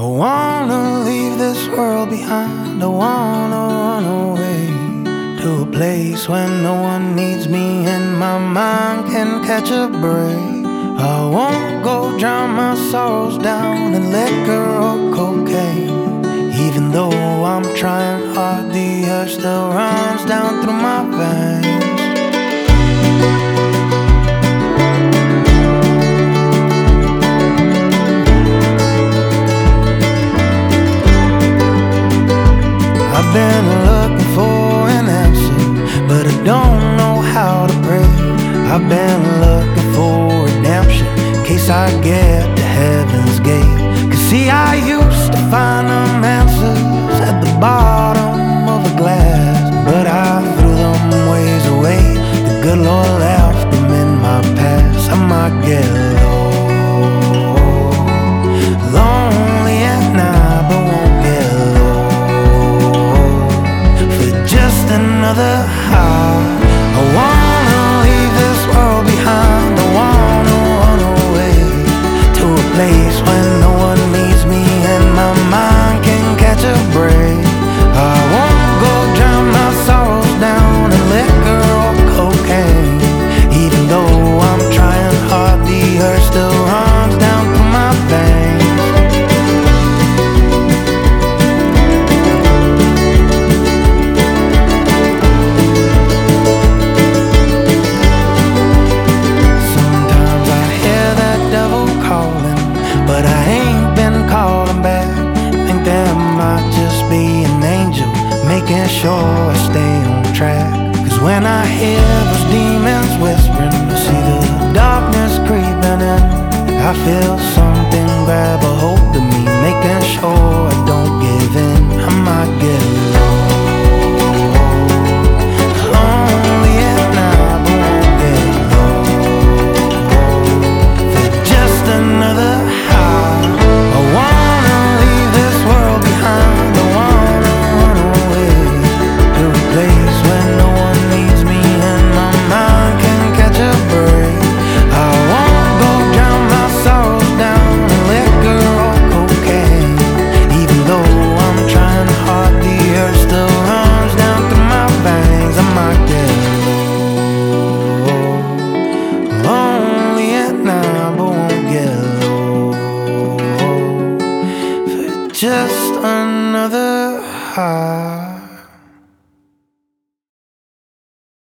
I wanna leave this world behind. I wanna run away to a place where no one needs me and my mind can catch a break. I won't go drown my sorrows down in liquor or cocaine. Even though I'm trying hard, the urge still runs down through my veins. I've been looking for an answer, but I don't know how to pray. I've been looking for redemption in case I get to heaven's gate. 'Cause see, I used to find them answers at the bottom of a glass, but I threw them ways away. The good Lord left them in my past. I might get lonely at night, but won't get just another heart. I wanna leave this world behind. I wanna run away to a place where no one needs me and my mind can catch a break. I won't go drown my sorrows down in liquor or cocaine. Even though I'm trying hard, the urge still runs down through my veins. But I ain't been calling back. Think there might just be an angel making sure I stay on track. 'Cause when I hear those demons whispering, I see the darkness creeping in. I feel something grab a hold of me, making sure